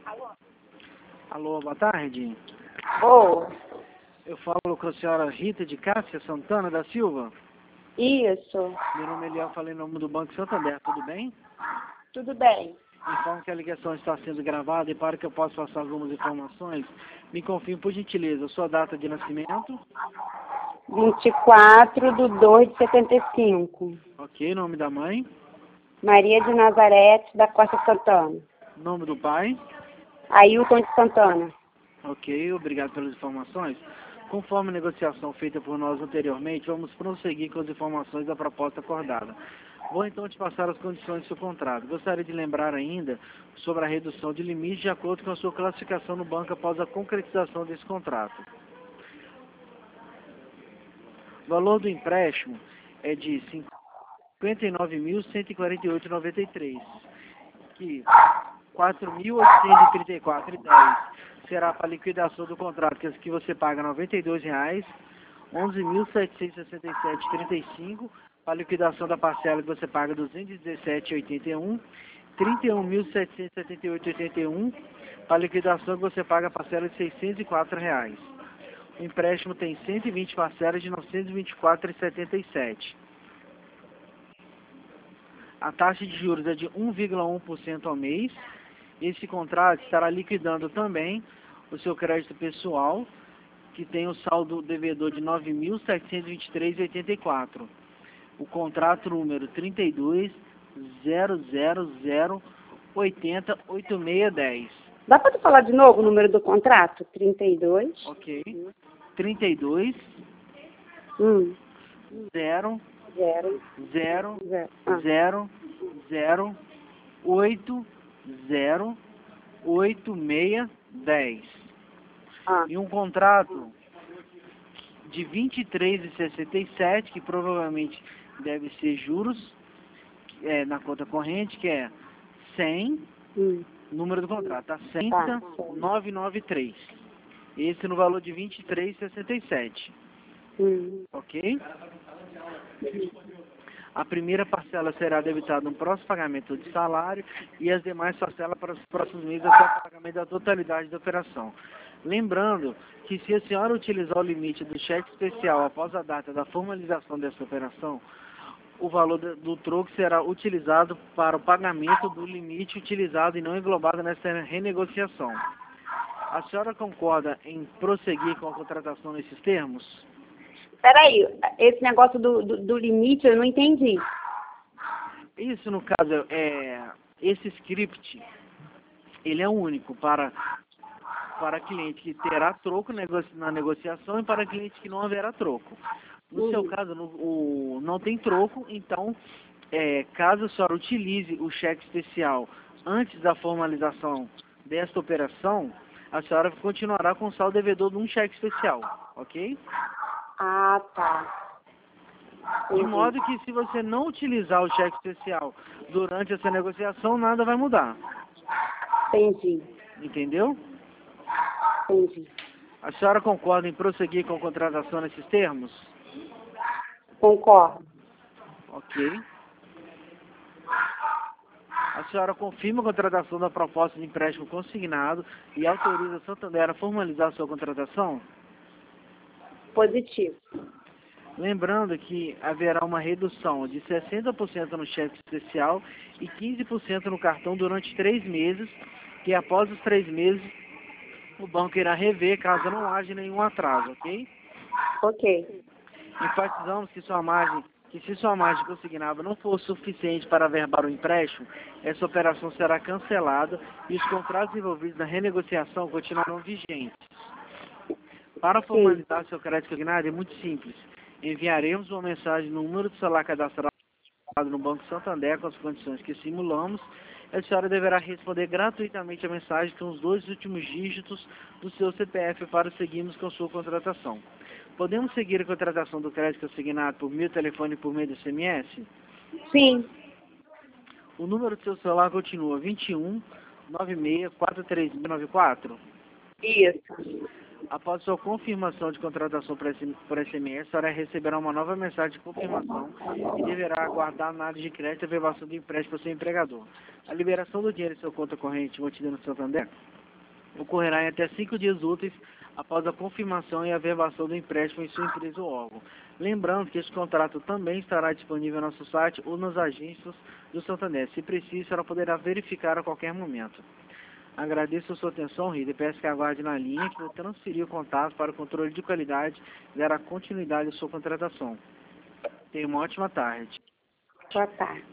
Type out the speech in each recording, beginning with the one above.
Alô, boa tarde. Oh, Eu falo com a senhora Rita de Cássia Santana da Silva. isso. Meu nome é Eliel, falei em nome do Banco Santander, tudo bem? Tudo bem. Informo que a ligação está sendo gravada e para que eu possa passar algumas informações, me confirme por gentileza a sua data de nascimento. 24/2/75. Ok, nome da mãe, Maria de Nazaré da Costa Santana. nome do pai. Ailton de Santana. Ok, obrigado pelas informações. Conforme a negociação feita por nós anteriormente, vamos prosseguir com as informações da proposta acordada. Vou então te passar as condições do seu contrato. Gostaria de lembrar ainda sobre a redução de limite de acordo com a sua classificação no banco após a concretização desse contrato. O valor do empréstimo é de R$ 59.148,93, que R$ 4.834,10 será para a liquidação do contrato, que você paga R$ 92,00, R$ 11.767,35 para a liquidação da parcela que você paga R$ 217,81, R$ 31.778,81 para a liquidação que você paga a parcela de R$ 604,00. O empréstimo tem 120 parcelas de R$ 924,77. A taxa de juros é de 1,1% ao mês. Esse contrato estará liquidando também o seu crédito pessoal, que tem o saldo devedor de R$ 9.723,84. O contrato número 32.000.80.8610. Dá para tu falar de novo o número do contrato? 32. Ok. 32 0. 0 0. 0 Ah. 0 0 8 0 8610. Ah. E um contrato de 23,67, que provavelmente deve ser juros na conta corrente, que é 100, número do contrato, tá? 100.993. Esse no valor de 23,67. Ok? A primeira parcela será debitada no próximo pagamento de salário e as demais parcelas para os próximos meses até o pagamento da totalidade da operação. Lembrando que se a senhora utilizar o limite do cheque especial após a data da formalização dessa operação, o valor do troco será utilizado para o pagamento do limite utilizado e não englobado nessa renegociação. A senhora concorda em prosseguir com a contratação nesses termos? Peraí, esse negócio do limite eu não entendi. Isso, no caso, esse script, ele é único para cliente que terá troco na negociação e para cliente que não haverá troco. No seu caso, não tem troco, então, caso a senhora utilize o cheque especial antes da formalização desta operação, a senhora continuará com o saldo devedor de um cheque especial, ok? Ah, tá. De modo que se você não utilizar o cheque especial durante essa negociação, nada vai mudar. Entendi. Entendeu? Entendi. A senhora concorda em prosseguir com a contratação nesses termos? Concordo. Ok. A senhora confirma a contratação da proposta de empréstimo consignado e autoriza a Santander a formalizar a sua contratação? Positivo. Lembrando que haverá uma redução de 60% no cheque especial e 15% no cartão durante 3 meses, que após os 3 meses o banco irá rever caso não haja nenhum atraso, ok? Ok. Enfatizamos que se sua margem consignada não for suficiente para averbar o empréstimo, essa operação será cancelada e os contratos envolvidos na renegociação continuarão vigentes. Para formalizar seu crédito consignado é muito simples. Enviaremos uma mensagem no número de celular cadastrado no Banco Santander com as condições que simulamos. A senhora deverá responder gratuitamente a mensagem com os 2 últimos dígitos do seu CPF para seguirmos com sua contratação. Podemos seguir a contratação do crédito consignado por meio telefone e por meio do SMS? Sim. O número do seu celular continua 21 96 43694? Isso. Após sua confirmação de contratação por SMS, a senhora receberá uma nova mensagem de confirmação e deverá aguardar a análise de crédito e averbação do empréstimo para seu empregador. A liberação do dinheiro em sua conta corrente mantida no Santander ocorrerá em até 5 dias úteis após a confirmação e averbação do empréstimo em sua empresa ou órgão. Lembrando que este contrato também estará disponível no nosso site ou nas agências do Santander. Se preciso, ela poderá verificar a qualquer momento. Agradeço a sua atenção, Rita, e peço que aguarde na linha que vou transferir o contato para o controle de qualidade e dar a continuidade à sua contratação. Tenha uma ótima tarde. Boa tarde.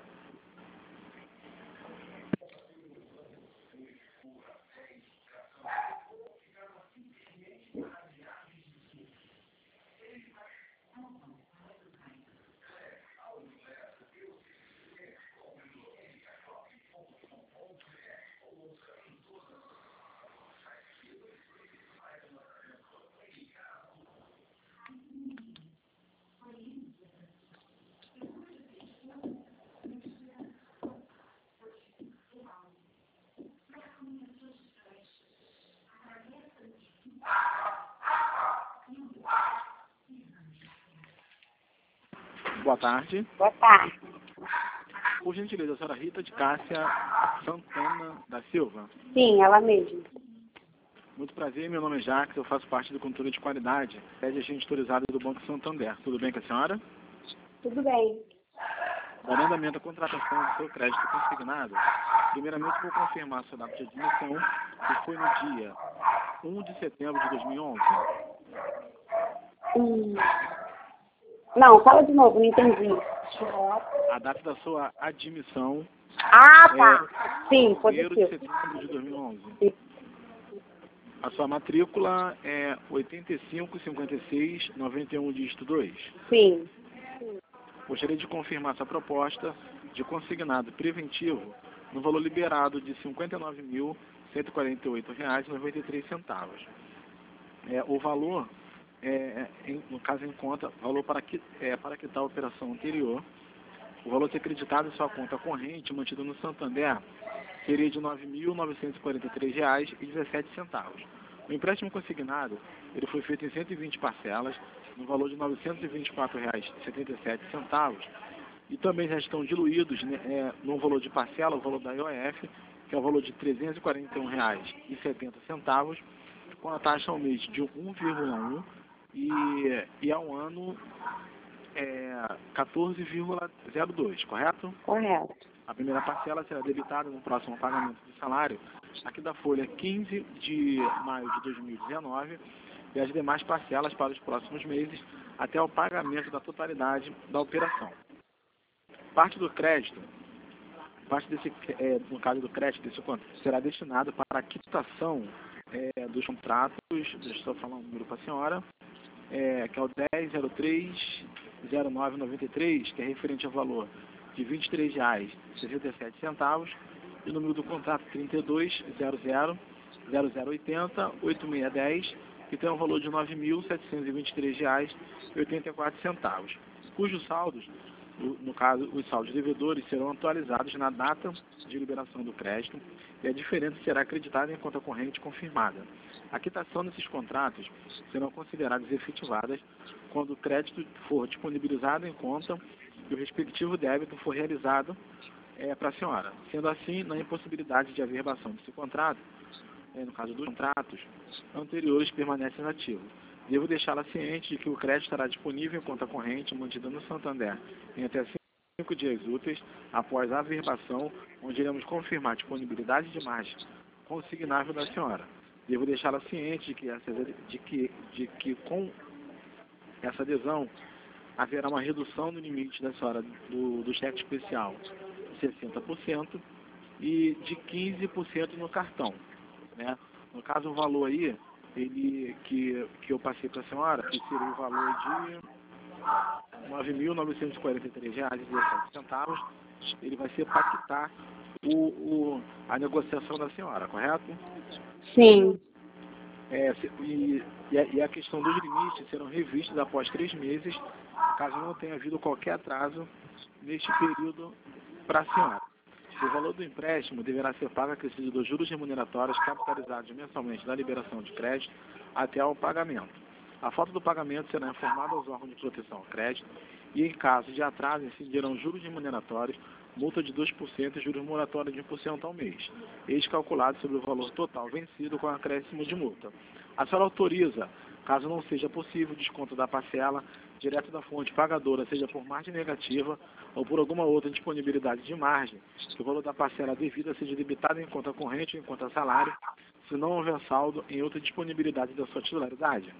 Boa tarde. Boa tarde. Por gentileza, a senhora Rita de Cássia Santana da Silva. Sim, ela mesma. Muito prazer, meu nome é Jacques, eu faço parte do controle de qualidade, sede agente autorizado do Banco Santander. Tudo bem com a senhora? Tudo bem. Dando andamento à contratação do seu crédito consignado, primeiramente vou confirmar a sua data de admissão, que foi no dia 1 de setembro de 2011. Não, fala de novo, não entendi. A data da sua admissão Ah, tá. Sim, 1º positivo. de setembro de 2011. Sim. A sua matrícula é 855691 dígito 2. Sim. Gostaria de confirmar essa proposta de consignado preventivo no valor liberado de R$ 59.148,93. O valor, no caso em conta, valor para quitar a operação anterior, o valor a ser acreditado em sua conta corrente mantida no Santander seria de R$ 9.943,17. O empréstimo consignado ele foi feito em 120 parcelas, no valor de R$ 924,77, e também já estão diluídos no valor de parcela, o valor da IOF, que é o valor de R$ 341,70, com a taxa ao mês de 1,1 e ao ano 14,02, correto? Correto. A primeira parcela será debitada no próximo pagamento do salário, aqui da folha 15 de maio de 2019, e as demais parcelas para os próximos meses, até o pagamento da totalidade da operação. Parte do crédito, no caso do crédito, desse contrato, será destinado para a quitação dos contratos, deixa eu falar um número para a senhora, que é o 10030993, que é referente ao valor de R$ 23,67, e o número do contrato 320000808610, que tem um valor de R$ 9.723,84, cujos saldos, no caso, os saldos devedores serão atualizados na data de liberação do crédito, e a diferença será acreditada em conta corrente confirmada. A quitação desses contratos serão consideradas efetivadas quando o crédito for disponibilizado em conta e o respectivo débito for realizado para a senhora. Sendo assim, na impossibilidade de averbação desse contrato, no caso dos contratos anteriores, permanecem ativos. Devo deixá-la ciente de que o crédito estará disponível em conta corrente mantida no Santander em até 5 dias úteis após a averbação, onde iremos confirmar a disponibilidade de margem consignável da senhora. Devo deixá-la ciente de que com essa adesão haverá uma redução no limite da senhora do cheque especial de 60% e de 15% no cartão, né? No caso, o valor aí, que eu passei para a senhora, que seria o valor de R$ 9.943,17, ele vai ser para quitar a negociação da senhora, correto? Sim. E a questão dos limites serão revistos após 3 meses, caso não tenha havido qualquer atraso neste período para a senhora. O valor do empréstimo deverá ser pago acrescido dos juros remuneratórios capitalizados mensalmente da liberação de crédito até ao pagamento. A falta do pagamento será informada aos órgãos de proteção ao crédito e, em caso de atraso, incidirão juros remuneratórios multa de 2% e juros moratórios de 1% ao mês, ex-calculado sobre o valor total vencido com acréscimo de multa. A senhora autoriza, caso não seja possível, desconto da parcela direto da fonte pagadora, seja por margem negativa ou por alguma outra disponibilidade de margem, que o valor da parcela devida seja debitado em conta corrente ou em conta salário, se não houver saldo em outra disponibilidade da sua titularidade.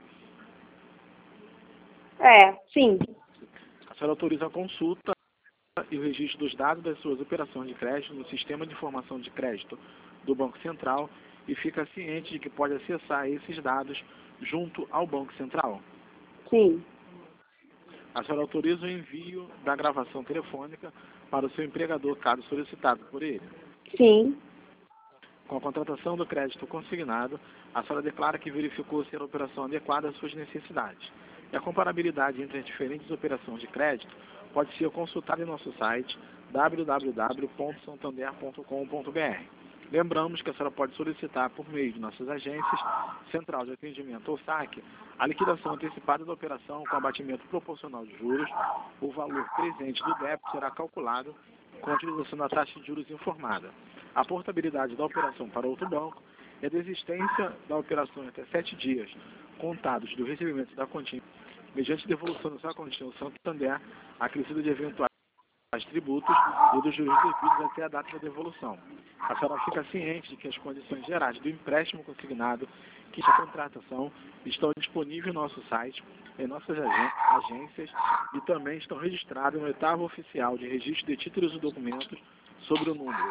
Sim. A senhora autoriza a consulta e o registro dos dados das suas operações de crédito no Sistema de Informação de Crédito do Banco Central e fica ciente de que pode acessar esses dados junto ao Banco Central. Sim. A senhora autoriza o envio da gravação telefônica para o seu empregador, caso solicitado por ele. Sim. Com a contratação do crédito consignado, a senhora declara que verificou ser a operação adequada às suas necessidades. E a comparabilidade entre as diferentes operações de crédito pode ser consultada em nosso site www.santander.com.br. Lembramos que a senhora pode solicitar por meio de nossas agências, Central de Atendimento ou SAC, a liquidação antecipada da operação com abatimento proporcional de juros. O valor presente do débito será calculado com a utilização da taxa de juros informada. A portabilidade da operação para outro banco e a desistência da operação em até 7 dias, contados do recebimento da quantia, mediante devolução da sua quantia ao Santander, acrescida de eventuais tributos e dos juros devidos até a data da devolução. A senhora fica ciente de que as condições gerais do empréstimo consignado, que a contratação, estão disponíveis no nosso site, em nossas agências e também estão registradas no oitavo oficial de registro de títulos e documentos sobre o número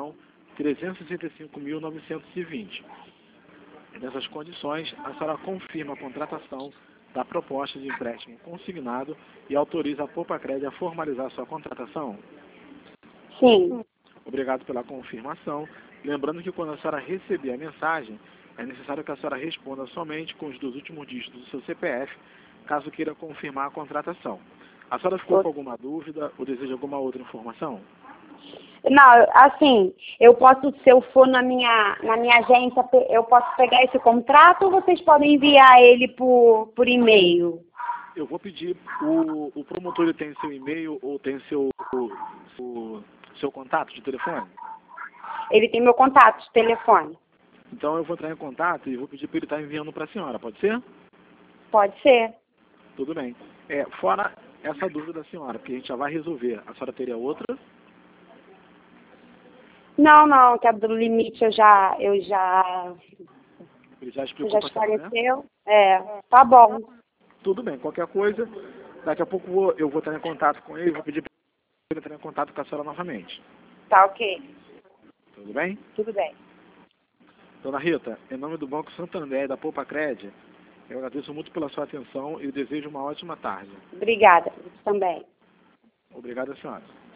1.365.920. Nessas condições, a senhora confirma a contratação da proposta de empréstimo consignado e autoriza a Poupa-Cred a formalizar sua contratação? Sim. Obrigado pela confirmação. Lembrando que quando a senhora receber a mensagem, é necessário que a senhora responda somente com os 2 últimos dígitos do seu CPF, caso queira confirmar a contratação. A senhora ficou com alguma dúvida ou deseja alguma outra informação? Não, assim, eu posso, se eu for na minha agência, eu posso pegar esse contrato ou vocês podem enviar ele por e-mail? Eu vou pedir, o promotor ele tem seu e-mail ou tem seu contato de telefone? Ele tem meu contato de telefone. Então eu vou entrar em contato e vou pedir para ele estar enviando para a senhora, pode ser? Pode ser. Tudo bem. Fora essa dúvida da senhora, porque a gente já vai resolver, a senhora teria outra? Não, que a do limite eu já Ele já explicou já para a senhora, né? esclareceu. Tá bom. Tudo bem, qualquer coisa, daqui a pouco eu vou estar em contato com ele, vou pedir para ele entrar em contato com a senhora novamente. Tá ok. Tudo bem? Tudo bem. Dona Rita, em nome do Banco Santander e da Poupa-Cred, eu agradeço muito pela sua atenção e desejo uma ótima tarde. Obrigada. Também. Obrigado, senhora.